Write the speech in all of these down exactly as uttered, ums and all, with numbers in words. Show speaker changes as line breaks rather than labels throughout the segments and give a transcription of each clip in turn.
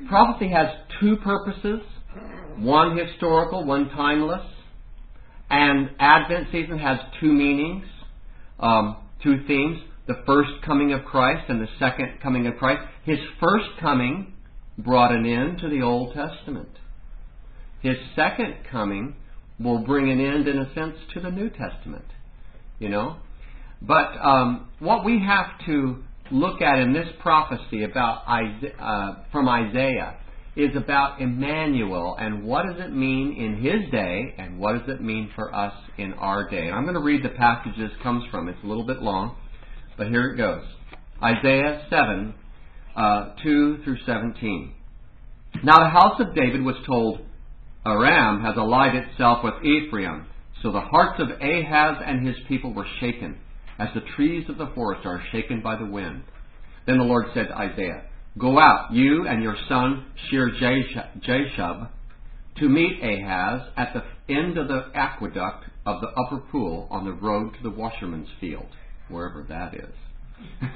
Prophecy has two purposes, one historical, one timeless. And Advent season has two meanings, um, two themes. The first coming of Christ and the second coming of Christ. His first coming brought an end to the Old Testament. His second coming will bring an end, in a sense, to the New Testament. You know? But um, what we have to look at in this prophecy about Isaiah, uh, from Isaiah is about Emmanuel and what does it mean in his day and what does it mean for us in our day. And I'm going to read the passage this comes from. It's a little bit long, but here it goes. Isaiah seven, uh, two through seventeen. Now the house of David was told, Aram has allied itself with Ephraim. So the hearts of Ahaz and his people were shaken, as the trees of the forest are shaken by the wind. Then the Lord said to Isaiah, Go out, you and your son Shear-Jashub, to meet Ahaz at the end of the aqueduct of the upper pool on the road to the washerman's field, wherever that is.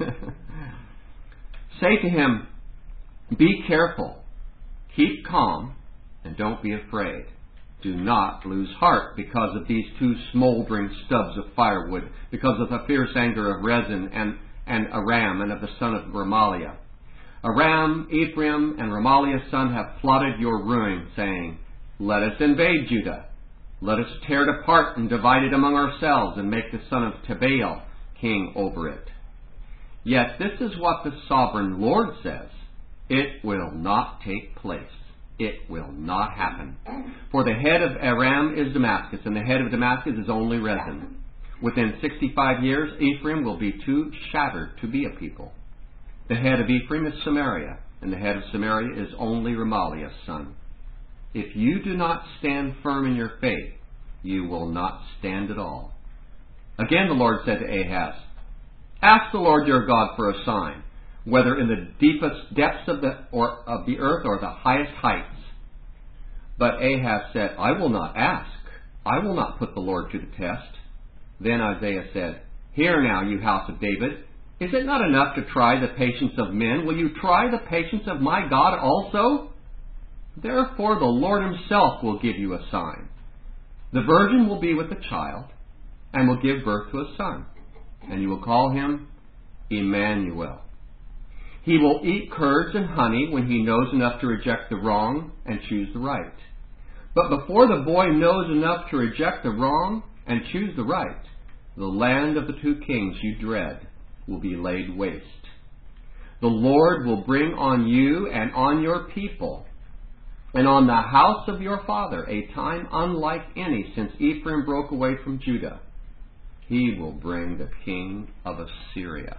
Say to him, Be careful, keep calm, and don't be afraid. Do not lose heart because of these two smoldering stubs of firewood, because of the fierce anger of Rezin and, and Aram and of the son of Remaliah. Aram, Ephraim, and Remaliah's son have plotted your ruin, saying, Let us invade Judah. Let us tear it apart and divide it among ourselves and make the son of Tabeel king over it. Yet this is what the sovereign Lord says. It will not take place. It will not happen. For the head of Aram is Damascus, and the head of Damascus is only Rezin. Within sixty-five years, Ephraim will be too shattered to be a people. The head of Ephraim is Samaria, and the head of Samaria is only Remaliah's son. If you do not stand firm in your faith, you will not stand at all. Again the Lord said to Ahaz, Ask the Lord your God for a sign, whether in the deepest depths of the, or, of the earth or the highest heights. But Ahaz said, I will not ask. I will not put the Lord to the test. Then Isaiah said, Hear now, you house of David. Is it not enough to try the patience of men? Will you try the patience of my God also? Therefore the Lord himself will give you a sign. The virgin will be with a child, and will give birth to a son, and you will call him Emmanuel. He will eat curds and honey when he knows enough to reject the wrong and choose the right. But before the boy knows enough to reject the wrong and choose the right, the land of the two kings you dread will be laid waste. The Lord will bring on you and on your people and on the house of your father a time unlike any since Ephraim broke away from Judah. He will bring the king of Assyria.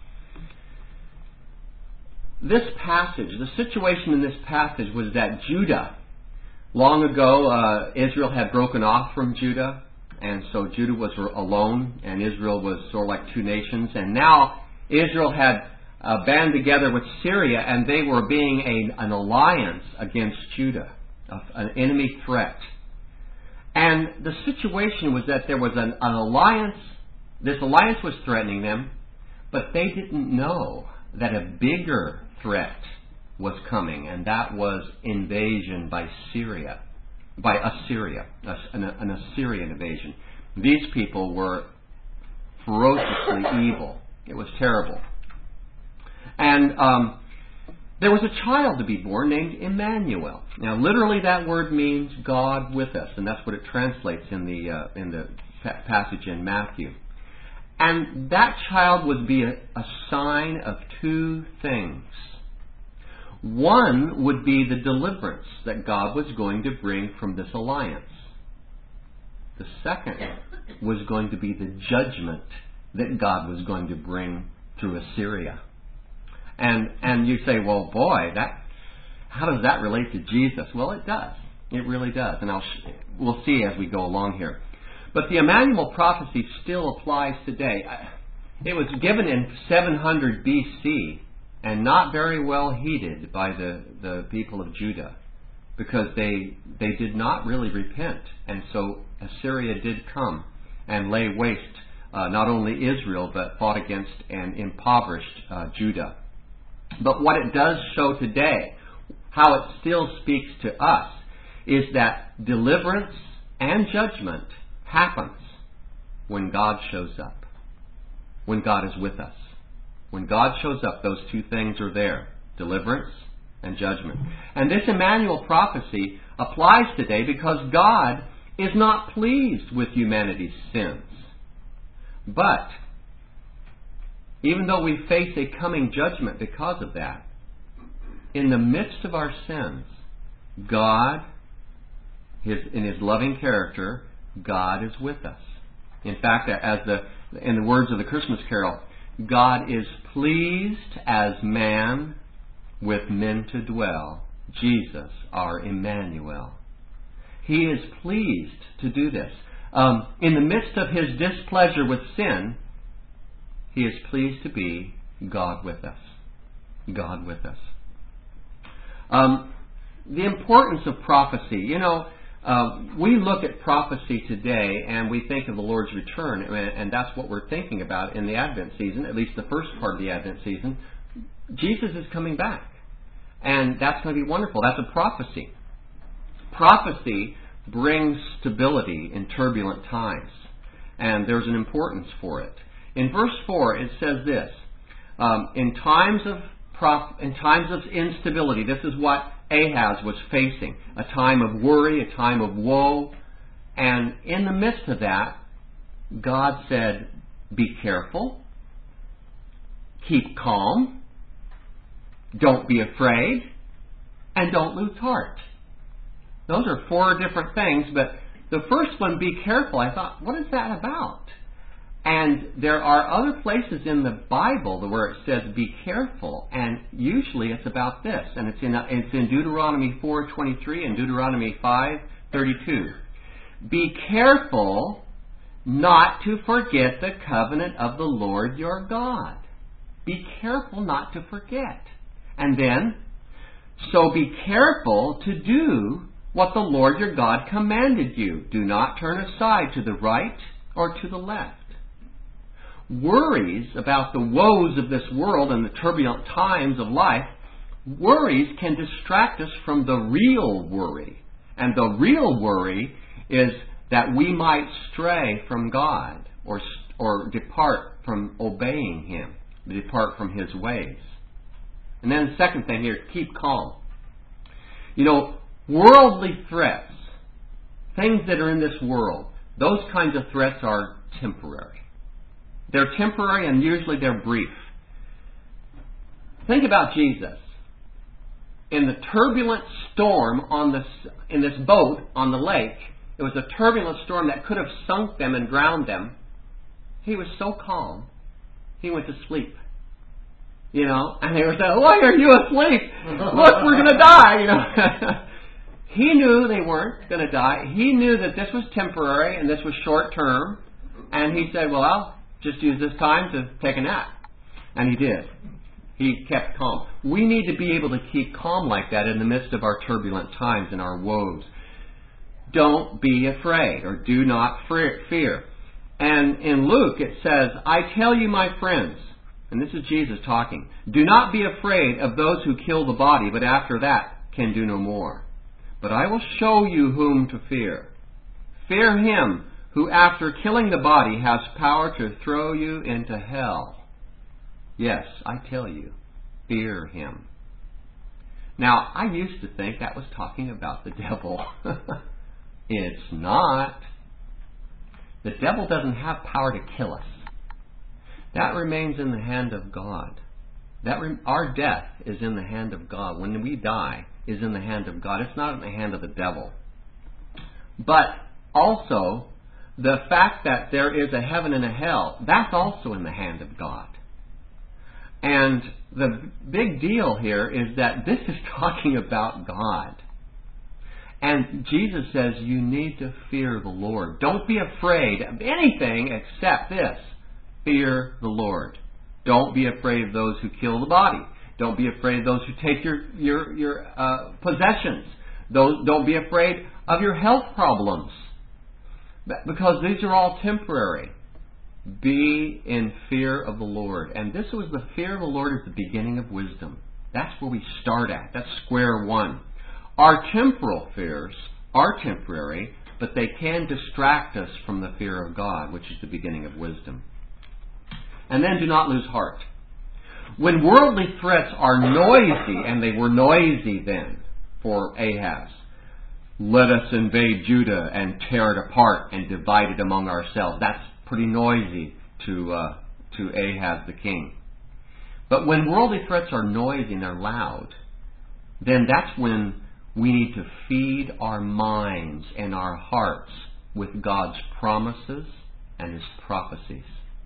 This passage, the situation in this passage was that Judah, long ago uh, Israel had broken off from Judah, and so Judah was alone, and Israel was sort of like two nations. And now Israel had uh, band together with Syria, and they were being a, an alliance against Judah, a, an enemy threat. And the situation was that there was an, an alliance, this alliance was threatening them, but they didn't know that a bigger threat was coming, and that was invasion by Syria. By Assyria, an, an Assyrian invasion. These people were ferociously evil. It was terrible. And um, there was a child to be born named Emmanuel. Now, literally, that word means God with us, and that's what it translates in the uh, in the pa- passage in Matthew. And that child would be a, a sign of two things. One would be the deliverance that God was going to bring from this alliance. The second was going to be the judgment that God was going to bring through Assyria. And and you say, well, boy, that how does that relate to Jesus? Well, it does. It really does. And I'll we'll see as we go along here. But the Emmanuel prophecy still applies today. It was given in seven hundred B C and not very well heeded by the, the people of Judah, because they they did not really repent. And so Assyria did come and lay waste uh, not only Israel, but fought against and impoverished uh, Judah. But what it does show today, how it still speaks to us is that deliverance and judgment happens when God shows up, when God is with us. When God shows up, those two things are there, deliverance and judgment. And this Emmanuel prophecy applies today because God is not pleased with humanity's sins. But even though we face a coming judgment because of that, in the midst of our sins, God, his, in His loving character, God is with us. In fact, as the in the words of the Christmas carol, God is pleased as man with men to dwell, Jesus our Emmanuel. He is pleased to do this. Um, in the midst of His displeasure with sin, He is pleased to be God with us. God with us. Um, the importance of prophecy. You know, uh, we look at prophecy today and we think of the Lord's return, and, and that's what we're thinking about in the Advent season, at least the first part of the Advent season. Jesus is coming back. And that's going to be wonderful. That's a prophecy. Prophecy brings stability in turbulent times. And there's an importance for it. In verse four, it says this. Um, in times of prof- in times of instability, this is what Ahaz was facing. A time of worry, a time of woe. And in the midst of that, God said, be careful. Keep calm. Don't be afraid. And don't lose heart. Those are four different things, but the first one, be careful, I thought, what is that about? And there are other places in the Bible where it says be careful, and usually it's about this, and it's in it's in Deuteronomy four twenty-three and Deuteronomy five thirty-two. Be careful not to forget the covenant of the Lord your God. Be careful not to forget. And then, so be careful to do what the Lord your God commanded you. Do not turn aside to the right or to the left. Worries about the woes of this world and the turbulent times of life, worries can distract us from the real worry. And the real worry is that we might stray from God or, or depart from obeying Him, depart from His ways. And then the second thing here, keep calm. You know, worldly threats, things that are in this world, those kinds of threats are temporary. They're temporary and usually they're brief. Think about Jesus. In the turbulent storm on this, in this boat on the lake, it was a turbulent storm that could have sunk them and drowned them. He was so calm, he went to sleep. You know, and they were saying, why are you asleep? Look, we're going to die, you know. He knew they weren't going to die. He knew that this was temporary and this was short term. And he said, well, I'll just use this time to take a nap. And he did. He kept calm. We need to be able to keep calm like that in the midst of our turbulent times and our woes. Don't be afraid, or do not fear. And in Luke it says, I tell you, my friends, and this is Jesus talking, do not be afraid of those who kill the body, but after that can do no more. But I will show you whom to fear. Fear him who after killing the body has power to throw you into hell. Yes, I tell you, fear him. Now, I used to think that was talking about the devil. It's not. The devil doesn't have power to kill us. That remains in the hand of God. That re- our death is in the hand of God. When we die, is in the hand of God. It's not in the hand of the devil. But also, the fact that there is a heaven and a hell, that's also in the hand of God. And the big deal here is that this is talking about God. And Jesus says you need to fear the Lord. Don't be afraid of anything except this. Fear the Lord. Don't be afraid of those who kill the body. Don't be afraid of those who take your your your uh, possessions. Those, don't be afraid of your health problems, because these are all temporary. Be in fear of the Lord. And this was the fear of the Lord is the beginning of wisdom. That's where we start at. That's square one. Our temporal fears are temporary, but they can distract us from the fear of God, which is the beginning of wisdom. And then do not lose heart. When worldly threats are noisy, and they were noisy then for Ahaz, let us invade Judah and tear it apart and divide it among ourselves. That's pretty noisy to uh, to Ahaz the king. But when worldly threats are noisy and they're loud, then that's when we need to feed our minds and our hearts with God's promises and His prophecies.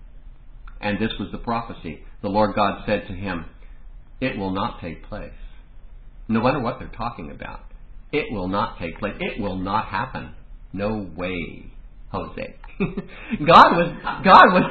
And this was the prophecy. The Lord God said to him, it will not take place. No matter what they're talking about. It will not take place. It will not happen. No way, Jose. God was God was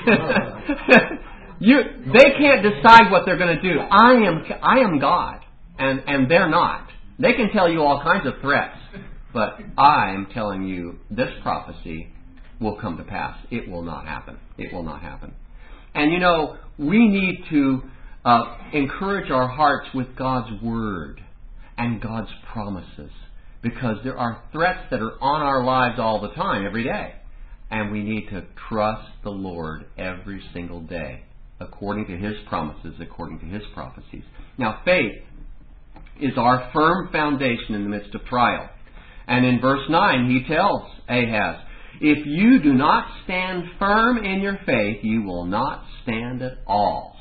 saying, you they can't decide what they're going to do. I am I am God, and and they're not. They can tell you all kinds of threats, but I am telling you this prophecy will come to pass. It will not happen. It will not happen. And you know, we need to uh, encourage our hearts with God's Word and God's promises, because there are threats that are on our lives all the time, every day. And we need to trust the Lord every single day, according to His promises, according to His prophecies. Now, faith is our firm foundation in the midst of trial. And in verse nine, he tells Ahaz, if you do not stand firm in your faith, you will not stand at all.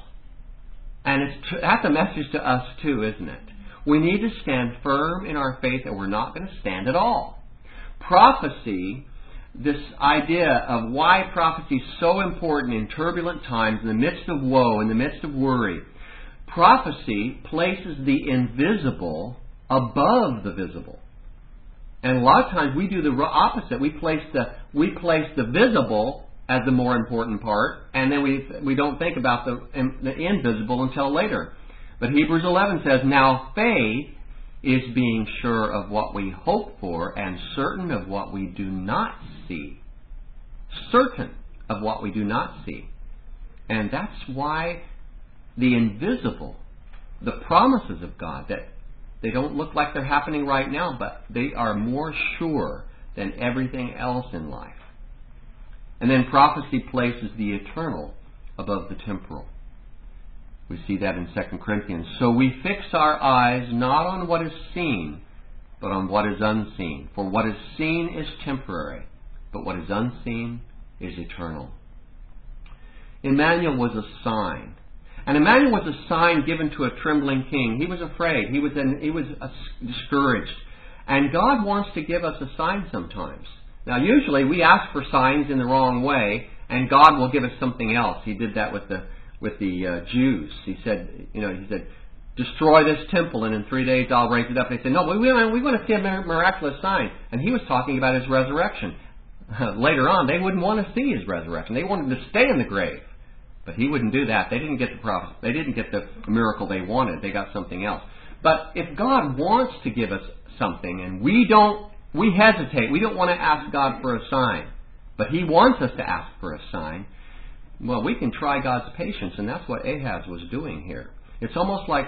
And it's tr- that's a message to us too, isn't it? We need to stand firm in our faith, or we're not going to stand at all. Prophecy, this idea of why prophecy is so important in turbulent times, in the midst of woe, in the midst of worry. Prophecy places the invisible above the visible. And a lot of times we do the opposite. We place the we place the visible as the more important part, and then we we don't think about the, the invisible until later. But Hebrews eleven says, now faith is being sure of what we hope for and certain of what we do not see. Certain of what we do not see. And that's why the invisible, the promises of God, that they don't look like they're happening right now, but they are more sure than everything else in life. And then prophecy places the eternal above the temporal. We see that in Second Corinthians. So we fix our eyes not on what is seen, but on what is unseen. For what is seen is temporary, but what is unseen is eternal. Emmanuel was a sign. And Emmanuel was a sign given to a trembling king. He was afraid. He was an, he was uh, discouraged. And God wants to give us a sign sometimes. Now, usually we ask for signs in the wrong way, and God will give us something else. He did that with the with the uh, Jews. He said, you know, he said, destroy this temple, and in three days I'll raise it up. They said, no, we we we want to see a miraculous sign. And he was talking about His resurrection. Uh, later on, they wouldn't want to see His resurrection. They wanted to stay in the grave. But He wouldn't do that. They didn't get the prophet. They didn't get the miracle they wanted. They got something else. But if God wants to give us something, and we don't, we hesitate. We don't want to ask God for a sign. But He wants us to ask for a sign. Well, we can try God's patience, and that's what Ahaz was doing here. It's almost like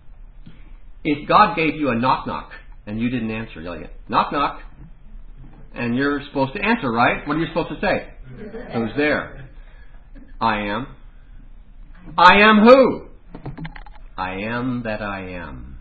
if God gave you a knock-knock, and you didn't answer. You're like, knock-knock. And you're supposed to answer, right? What are you supposed to say? Who's there? I am. I am who? I am that I am.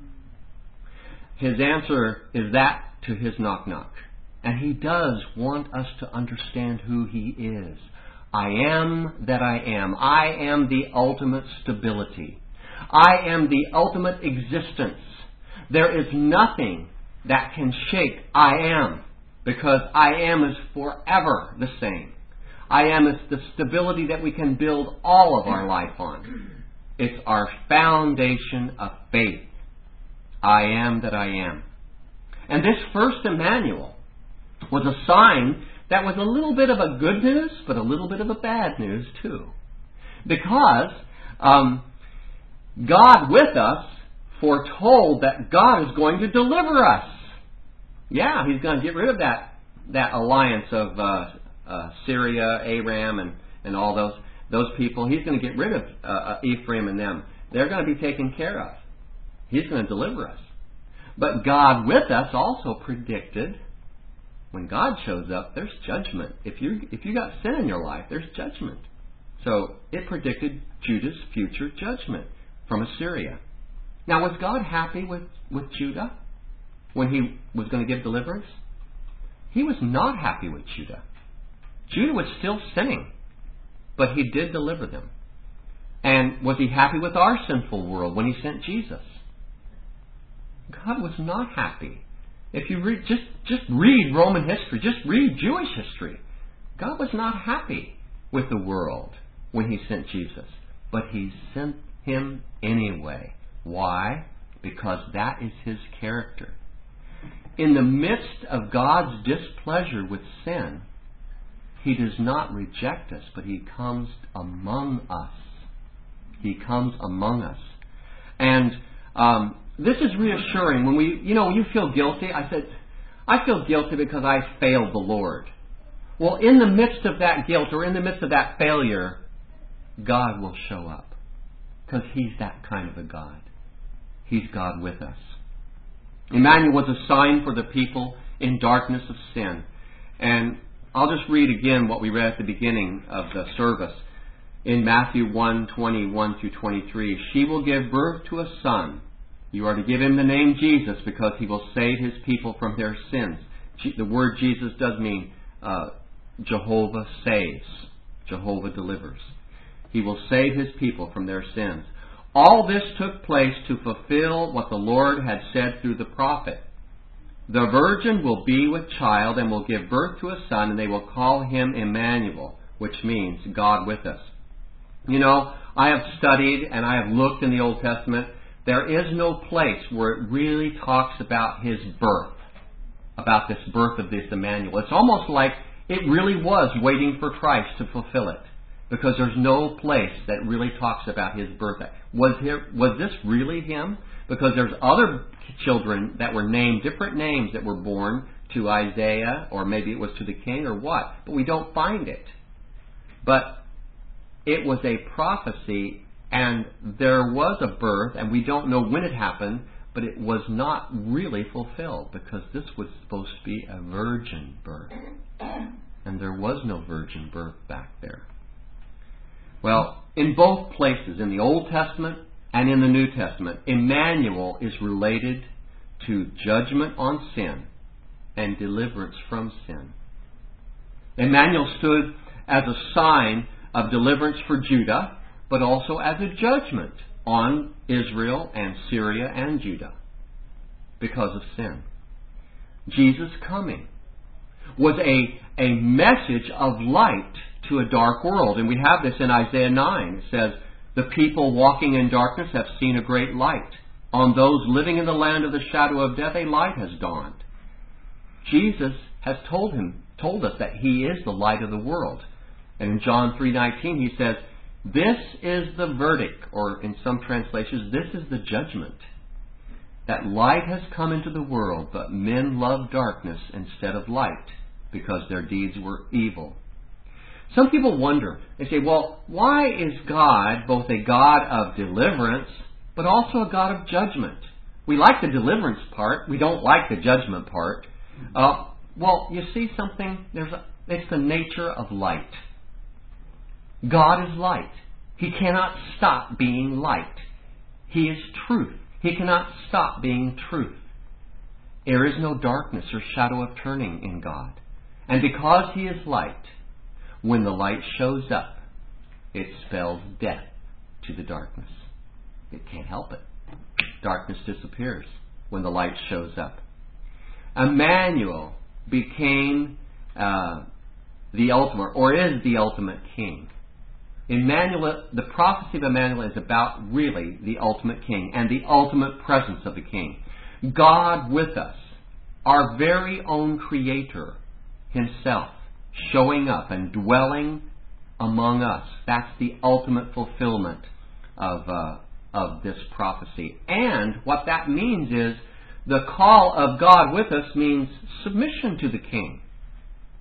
His answer is that to his knock-knock. And He does want us to understand who He is. I am that I am. I am the ultimate stability. I am the ultimate existence. There is nothing that can shake I am, because I am is forever the same. I am is the stability that we can build all of our life on. It's our foundation of faith. I am that I am. And this first Emmanuel was a sign that was a little bit of a good news, but a little bit of a bad news too. Because um, God with us foretold that God is going to deliver us. Yeah, He's going to get rid of that, that alliance of uh, uh, Syria, Aram, and, and all those those people. He's going to get rid of uh, Ephraim and them. they're going to be taken care of. He's going to deliver us. But God with us also predicted when God shows up, there's judgment. If you if you got sin in your life, there's judgment. So it predicted Judah's future judgment from Assyria. Now, was God happy with, with Judah when he was going to give deliverance? He was not happy with Judah. Judah was still sinning, but he did deliver them. And was he happy with our sinful world when he sent Jesus? God was not happy. If you read, just, just read Roman history, just read Jewish history. God was not happy with the world when he sent Jesus. But he sent him anyway. Why? Because that is his character. In the midst of God's displeasure with sin, he does not reject us, but he comes among us. He comes among us. And um, this is reassuring. When we, you know, when you feel guilty, I said, I feel guilty because I failed the Lord. Well, in the midst of that guilt or in the midst of that failure, God will show up. Because he's that kind of a God. He's God with us. Emmanuel was a sign for the people in darkness of sin. And I'll just read again what we read at the beginning of the service. In Matthew one, twenty-one through twenty-three, she will give birth to a son. You are to give him the name Jesus because he will save his people from their sins. The word Jesus does mean uh, Jehovah saves. Jehovah delivers. He will save his people from their sins. All this took place to fulfill what the Lord had said through the prophet. The virgin will be with child and will give birth to a son, and they will call him Emmanuel, which means God with us. You know, I have studied and I have looked in the Old Testament. There is no place where it really talks about his birth, about this birth of this Emmanuel. It's almost like it really was waiting for Christ to fulfill it, because there's no place that really talks about his birth. Was here, was this really him? Because there's other children that were named, different names that were born to Isaiah, or maybe it was to the king or what, but we don't find it. But it was a prophecy, and there was a birth, and we don't know when it happened, but it was not really fulfilled, because this was supposed to be a virgin birth. And there was no virgin birth back there. Well, in both places, in the Old Testament and in the New Testament, Emmanuel is related to judgment on sin and deliverance from sin. Emmanuel stood as a sign of deliverance for Judah, but also as a judgment on Israel and Syria and Judah because of sin. Jesus' coming was a, a message of light to a dark world. And we have this in Isaiah nine. It says, the people walking in darkness have seen a great light. On those living in the land of the shadow of death, a light has dawned. Jesus has told him, told us that he is the light of the world. And in John three nineteen he says, this is the verdict, or in some translations, this is the judgment. That light has come into the world, but men love darkness instead of light, because their deeds were evil. Some people wonder, they say, well, why is God both a God of deliverance, but also a God of judgment? We like the deliverance part, we don't like the judgment part. Uh, well, you see something, there's a, it's the nature of light. God is light. He cannot stop being light. He is truth. He cannot stop being truth. There is no darkness or shadow of turning in God. And because he is light, when the light shows up, it spells death to the darkness. It can't help it. Darkness disappears when the light shows up. Emmanuel became uh, the ultimate, or is the ultimate king. Emmanuel, the prophecy of Emmanuel is about really the ultimate king and the ultimate presence of the king. God with us, our very own creator himself, showing up and dwelling among us. That's the ultimate fulfillment of, uh, of this prophecy. And what that means is the call of God with us means submission to the king.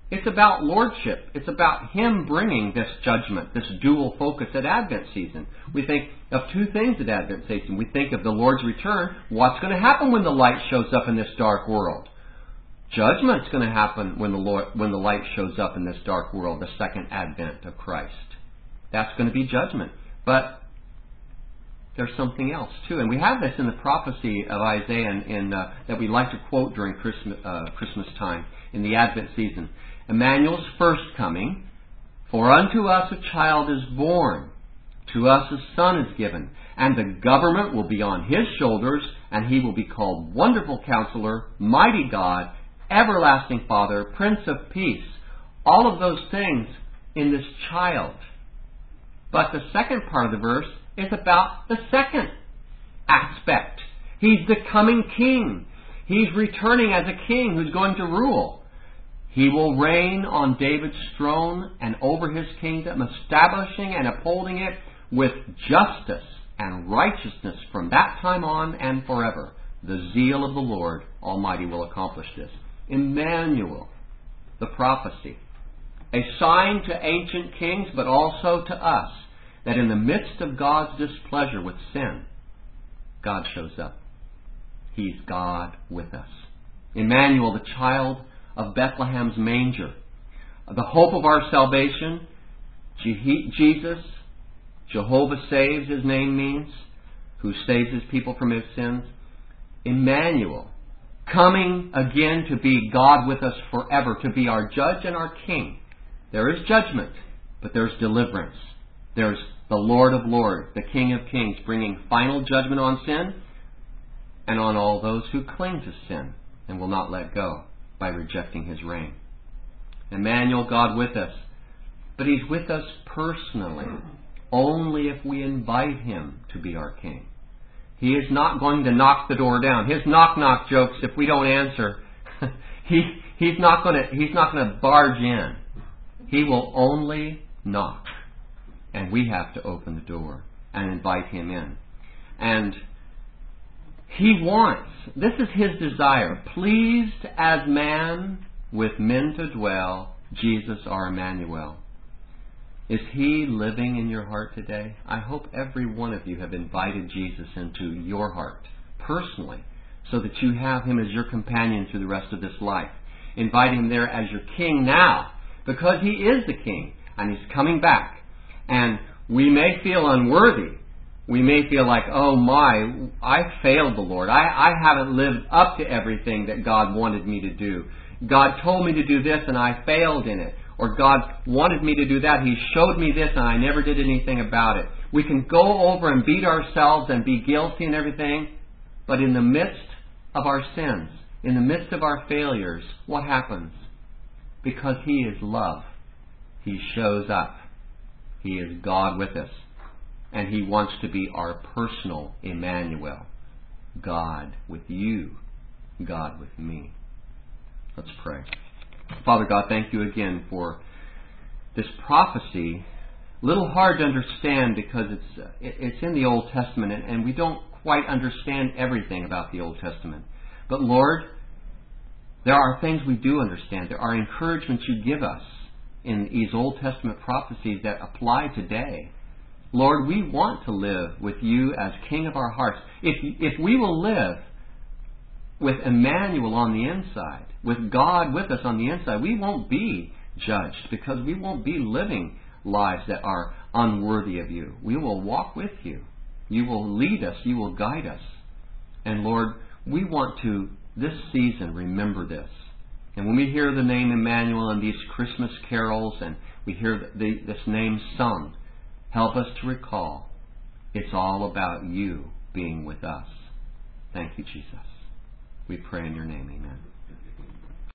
It's about lordship. It's about Him bringing this judgment, this dual focus at Advent season. We think of two things at Advent season. We think of the Lord's return. What's going to happen when the light shows up in this dark world? Judgment's going to happen when the Lord, when the light shows up in this dark world, the second advent of Christ. That's going to be judgment. But there's something else too, and we have this in the prophecy of Isaiah in, in, uh, that we like to quote during Christmas, uh, Christmas time in the Advent season. Emmanuel's first coming. For unto us a child is born, to us a son is given, and the government will be on His shoulders, and He will be called Wonderful Counselor, Mighty God, Everlasting Father, Prince of Peace. All of those things in this child. But the second part of the verse is about the second aspect. He's the coming king. He's returning as a king who's going to rule. He will reign on David's throne and over His kingdom, establishing and upholding it with justice and righteousness from that time on and forever. The zeal of the Lord Almighty will accomplish this. Emmanuel, the prophecy. A sign to ancient kings, but also to us, that in the midst of God's displeasure with sin, God shows up. He's God with us. Emmanuel, the child of Bethlehem's manger. The hope of our salvation, Jesus, Jehovah saves, His name means, who saves His people from His sins. Emmanuel, coming again to be God with us forever, to be our judge and our king. There is judgment, but there's deliverance. There's the Lord of Lords, the King of Kings, bringing final judgment on sin and on all those who cling to sin and will not let go by rejecting His reign. Emmanuel, God with us. But He's with us personally, only if we invite Him to be our King. He is not going to knock the door down. His knock-knock jokes, if we don't answer, he, he's not going to, he's not going to barge in. He will only knock. And we have to open the door and invite Him in. And He wants, this is His desire, pleased as man with men to dwell, Jesus our Emmanuel. Is He living in your heart today? I hope every one of you have invited Jesus into your heart, personally, so that you have Him as your companion through the rest of this life. Invite Him there as your King now, because He is the King, and He's coming back. And we may feel unworthy. We may feel like, oh my, I failed the Lord. I, I haven't lived up to everything that God wanted me to do. God told me to do this and I failed in it. Or God wanted me to do that. He showed me this and I never did anything about it. We can go over and beat ourselves and be guilty and everything. But in the midst of our sins, in the midst of our failures, what happens? Because He is love, He shows up. He is God with us. And He wants to be our personal Emmanuel. God with you. God with me. Let's pray. Father God, thank You again for this prophecy. A little hard to understand because it's it's in the Old Testament and, and we don't quite understand everything about the Old Testament. But Lord, there are things we do understand. There are encouragements You give us in these Old Testament prophecies that apply today. Lord, we want to live with You as King of our hearts. If, if we will live with Emmanuel on the inside, with God with us on the inside, we won't be judged because we won't be living lives that are unworthy of You. We will walk with You. You will lead us. You will guide us. And Lord, we want to, this season, remember this. And when we hear the name Emmanuel in these Christmas carols and we hear the, this name sung, help us to recall it's all about You being with us. Thank You, Jesus. We pray in Your name. Amen.